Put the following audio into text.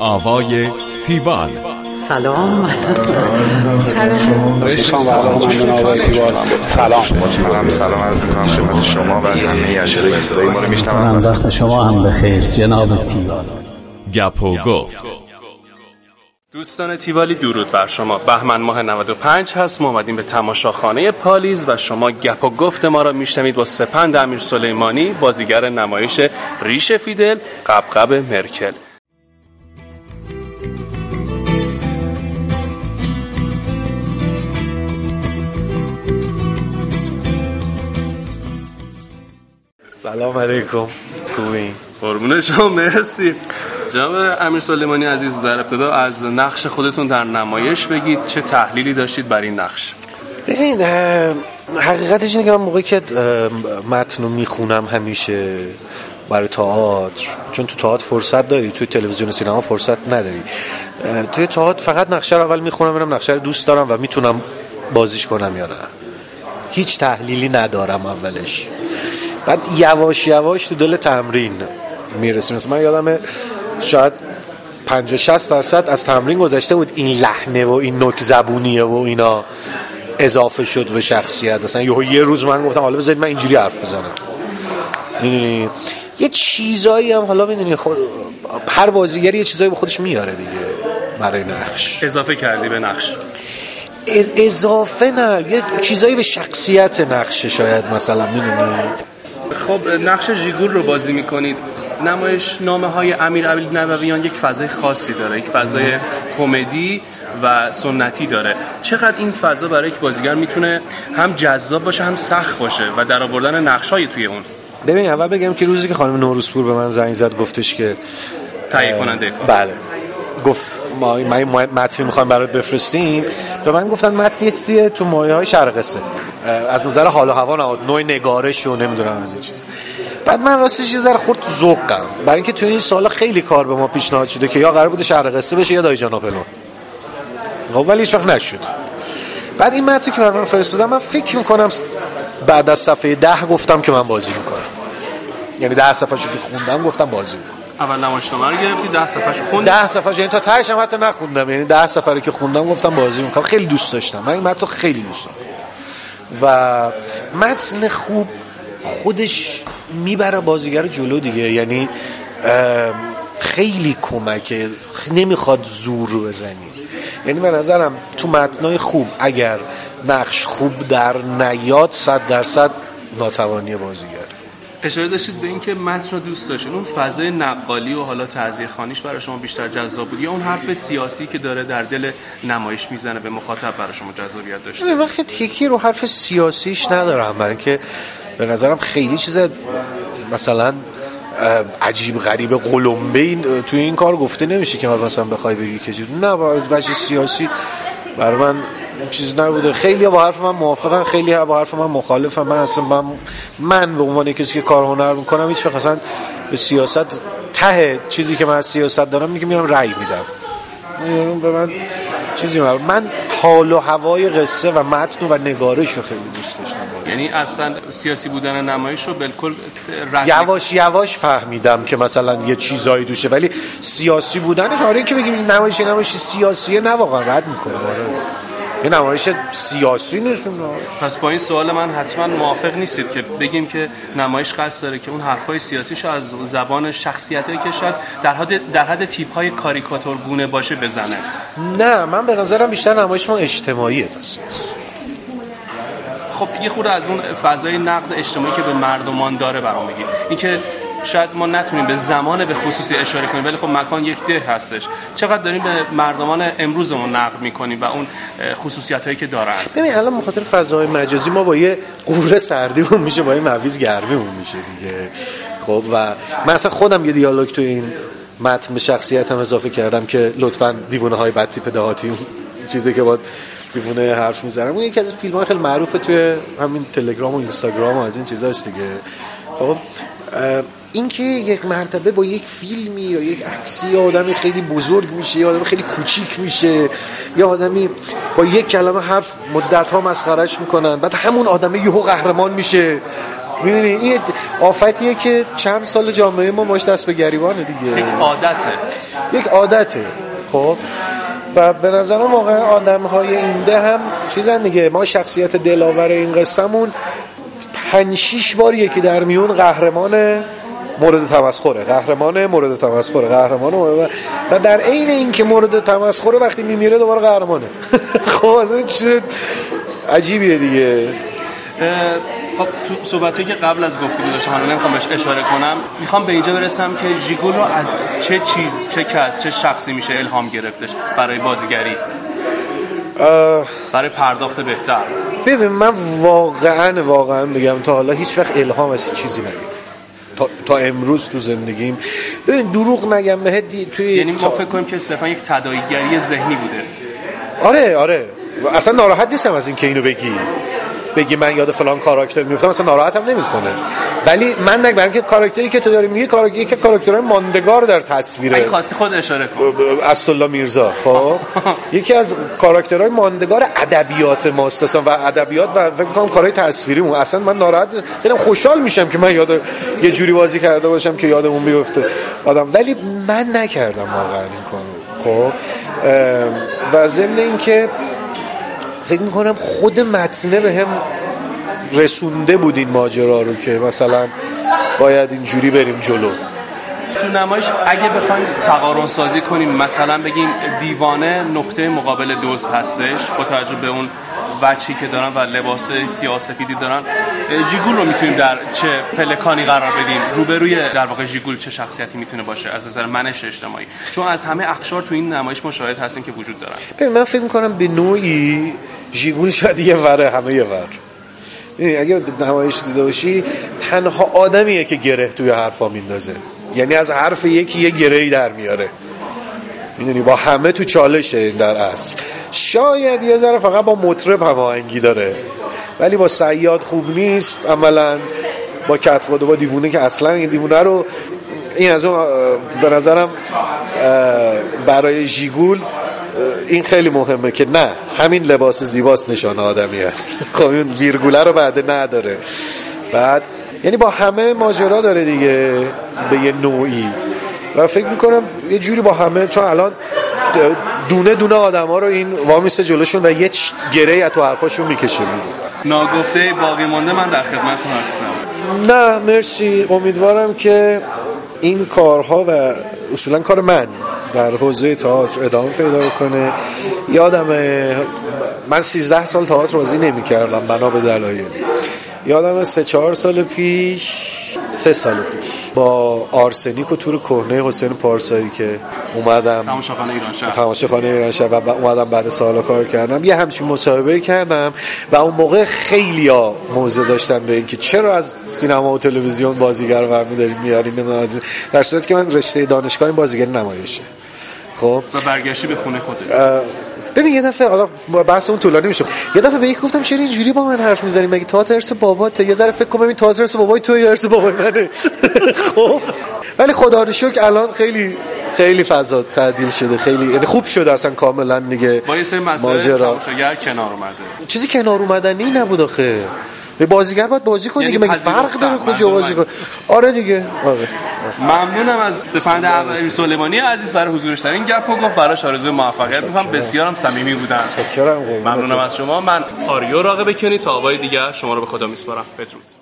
آوای تیوال. سلام. سلام عرض می‌کنم خدمت شما و همه اجرای صدای ما رو میشنوند. وقت شما هم بخیر جناب تیوال. گپ و گفت. دوستان تیوالی درود بر شما. بهمن ماه 95 هست. ما اومدیم به تماشاخانه پالیز و شما گپ و گفت ما را میشنوید با سپند امیر سلیمانی، بازیگر نمایش ریش فیدل قبقب مرکل. سلام علیکم. خوبین؟ قربون شما، مرسی. جناب امیر سلیمانی عزیز، در ابتدا از نقش خودتون در نمایش بگید. چه تحلیلی داشتید برای این نقش؟ ببین، حقیقتش اینه که من موقعی که متن رو میخونم همیشه برای تئاتر، چون تو تئاتر فرصت داری، توی تلویزیون و سینما فرصت نداری. توی تئاتر فقط نقشه رو اول میخونم، ببینم نقشه رو دوست دارم و میتونم بازیش کنم یا نه. هیچ تحلیلی ندارم اولش. بعد یواش یواش تو دل تمرین میرسیم. مثلا من یادمه شاید 50-60% از تمرین گذشته بود این لحنه و این نوک زبونیه و اینا اضافه شد به شخصیت. مثلا یه روز من گفتم حالا بذارید من اینجوری حرف بزنم. میدونی یه چیزایی هم حالا میدونی هر بازیگری یه چیزایی به خودش میاره دیگه برای نقش. اضافه کردی به نقش؟ اضافه نه، یه چیزایی به شخصیت نقش شاید مثلا میدونی. خب نقش ژیگور رو بازی میکنید. نمایش نامه های امیرعبدالنبویان یک فضای خاصی داره، یک فضای کمدی و سنتی داره. چقدر این فضا برای یک بازیگر میتونه هم جذاب باشه هم سخت باشه و در آوردن نقش‌های توی اون؟ ببین اول بگم که روزی که خانم نوروزپور به من زنگ زد گفتش که تهیه کننده کار، بله، گفت ما متن می‌خوایم برات بفرستیم، به من گفتن متن چیه تو مایه‌های شرق قصه، از نظر حال و هوا نه، نوع نگارش و نمیدونم از این چیز. بعد من راستش یه ذره خورد تو ذوقم، برای اینکه تو این سالا خیلی کار به ما پیشنهاد شده که یا قرار بوده شرق قصه بشه یا دایجان آپلون، ولی هیچ وقت نشد. بعد این متن که برام فرستادم، من فکر می‌کنم بعد از صفحه 10 گفتم که من بازی می‌کنم. یعنی 10 صفحه‌شو که خوندم گفتم بازی می‌کنم. اول نمایشنامه رو گرفتی، 10 صفحه‌شو خوندی؟ 10 صفحه، یعنی تا تهش هم حتی نخوندم، یعنی 10 صفحه که خوندم گفتم بازی می‌کنم. خیلی دوست داشتم من این متن، خیلی دوست داشتم و متن خوب خودش میبره بازیگر جلو دیگه. یعنی خیلی کمکه، نمیخواد زور رو بزنی. یعنی به نظرم تو متنای خوب اگر نقش خوب در نیاد 100% ناتوانی بازیگر. اشاره داشتید به این که متن رو دوست داشتین، اون فضای نقالی و حالا تعزیه‌خوانیش برای شما بیشتر جذاب بود یا اون حرف سیاسی که داره در دل نمایش میزنه به مخاطب برای شما جذابیت داشته؟ من خیلی تکی رو حرف سیاسیش ندارم، برای اینکه به نظرم خیلی چیز مثلا عجیب غریب قلمبه این توی این کار گفته نمیشه که مثلا بخوای بگی که نه وجه سیاسی برای من چیز نبوده. خیلی با حرف من موافقن، خیلی با حرف من مخالفن. من اصلا من به عنوان کسی که کار هنر میکنم هیچ وقت اصلا به سیاست ته چیزی که من از سیاست دارم میرم رأی میدم. به من چیزی من حال و هوای قصه و متن و نگارش رو خیلی دوست داشتم. یعنی اصلا سیاسی بودن نمایش رو بالکل یواش یواش فهمیدم که مثلا یه چیزایی دوشه، ولی سیاسی بودنش آره که بگیم نمایش سیاسیه نه، واقعا رد میکنه. آره یه نمایش سیاسی نیست. پس با این سوال من حتما موافق نیستید که بگیم که نمایش قصد داره که اون حرفای سیاسیشو از زبان شخصیتایی که شاید در حد تیپ‌های کاریکاتور گونه باشه بزنه؟ نه، من به نظرم بیشتر نمایش ما اجتماعیه تا سیاسی. خب یه خورده از اون فضای نقد اجتماعی که به مردمان داره برام بگید. این که شاید ما نتونیم به زمان به خصوصی اشاره کنیم ولی خب مکان یک ده هستش. چقدر داریم به مردمان امروزمون نقد می‌کنیم و اون خصوصیتایی که دارند؟ ببین الان به خاطر فضای مجازی ما با یه قوره سردیمون میشه، با یه مویز گرمیمون میشه دیگه. خب و من اصلا خودم یه دیالوگ تو این متن به شخصیتم اضافه کردم که لطفاً دیوونه‌های بد تیپ دهاتی، چیزی که با دیوونه حرف می‌زنم، اون یکی از فیلم‌های خیلی معروفه توی همین تلگرام و اینستاگرام و از این چیزاست دیگه. خب این که یک مرتبه با یک فیلمی یا یک عکسی یا آدمی خیلی بزرگ میشه یا آدمی خیلی کوچیک میشه یا آدمی با یک کلمه حرف مدت‌ها مسخرهش میکنن، بعد همون آدمی یهو قهرمان میشه. میدونی این آفتیه که چند سال جامعه ما باش دست به گریبانه دیگه، یک عادته. خب و به نظرم واقعا آدم‌های اینده هم چیزن دیگه. ما شخصیت دلاور این قصه‌مون 5-6 باریه که در میون قهرمان مورد تمسخره، و در عین این که مورد تمسخره وقتی میمیره دوباره قهرمانه. خب اصلا چیز عجیبیه دیگه. خب تو صحبتی که قبل از گفتگو داشتم، حالا نمیخوام بهش اشاره کنم، میخوام به اینجا برسم که ژیگول رو از چه چیز، چه کس، چه شخصی میشه الهام گرفتش برای بازیگری، برای پرداخت بهتر؟ ببین من واقعا بگم تا حالا هیچ وقت الهام از چیزی نگرفتم تا امروز تو زندگیم. ببین دروغ نگم بهت توی یعنی ما فکر کنیم که صرفا یک تداعیگری ذهنی بوده. آره اصلا ناراحت نیستم از این که اینو بگی من یاد فلان کاراکتر میفتم، اصلا ناراحتم نمیکنه. ولی من برای اینکه کاراکتری که تو داری میگی یک کاراکترهای ماندگار در تصویره. اگه خواستی خود اشاره کن. اسدالله میرزا خب یکی از کاراکترهای ماندگار ادبیات ماست اصلا، و ادبیات و فکر کنم کارهای تصویریمون. اصلا من ناراحت خیلی خوشحال میشم که من یاد یه جوری بازی کرده باشم که یادمون بیفته آدم، ولی من نکردم واقعا این کارو. خب و ضمن اینکه فکر میکنم خود متنه به هم رسونده بود این ماجرا رو که مثلا باید اینجوری بریم جلو. تو نمایش اگه بخوایم تقارن سازی کنیم، مثلا بگیم دیوانه نقطه مقابل دزد هستش با توجه به اون وجهی که دارن و لباس سیاه‌سفیدی دارن، ژیگول رو میتونیم در چه پلکانی قرار بدیم؟ روبروی در واقع ژیگول چه شخصیتی میتونه باشه از نظر منش اجتماعی؟ چون از همه اقشار تو این نمایش مشاهد هستیم که وجود دارن. ببین من فکر میکنم به نوعی ژیگول شاید یه وره، همه یه ور. اگه نمایش دیده باشی تنها آدمیه که گره توی حرفا میندازه، یعنی از حرف یکی یه گرهی در میاره، میدونی با همه تو چالشه این در اصل. شاید یه ذره فقط با مطرب هماهنگی داره ولی با صیاد خوب نیست عملا، با کتخواد و با دیوونه که اصلا این دیوونه رو این از اون به نظرم برای ژیگول این خیلی مهمه که نه همین لباس زیباست نشانه آدمی است. خب این ویرگوله رو بعد نداره، بعد یعنی با همه ماجرا داره دیگه به یه نوعی، و فکر میکنم یه جوری با همه، چون الان دونه دونه آدم ها رو این وامیسته جلوشون و یه گرهی از تو حرفاشون میکشه بیرون. ناگفته باقی مونده من در خدمتتون هستم. نه مرسی، امیدوارم که این کارها و اصولا کار من در حوزه تئاتر ادامه پیدا کنه. یادم من 13 سال تئاتر بازی نمی‌کردم بنا به دلایل. یادم 3-4 سال پیش 3 سال پیش با آرسنیک و تور کهنه حسین پارسایی که اومدم تماشاخانه ایرانشهر و اومدم بعد سالا کار کردم، یه همچین مصاحبه کردم و اون موقع خیلیا موضع داشتن به این که چرا از سینما و تلویزیون بازیگر برمی‌داریم میاریم، در صورتی که من رشته دانشگاه بازیگری نمایشه. خب و برگشتی به خونه خودت. ببین یه دفعه حالا بحث اون طولانی میشه، یه دفعه به یک گفتم چرا اینجوری با من حرف میزنی، مگه تئاتر ارث باباته؟ یه ذره فکر کنم این تئاتر ارث بابای تو یا ارث بابای منه. خب ولی خدا رو شکر الان خیلی خیلی فضا تعدیل شده، خیلی خوب شده اصلا کاملا دیگه. با یه سری مسائل تماشاگر کنار اومده، چیزی کنار اومدنی نبود آخه. به بازیگر باید بازی کنه دیگه، مگه فرق داره کجا بازی کنه؟ آره دیگه. آره ممنونم از سپند امیرعلی سلیمانی عزیز برای حضورش در این گپ و گفت. براش آرزوی موفقیت می‌کنم، بسیارم صمیمی بودن. متشکرم. ممنونم از شما. من آریو راقبه کنی تا آقای دیگه شما رو به خدا میسپارم. بدرود.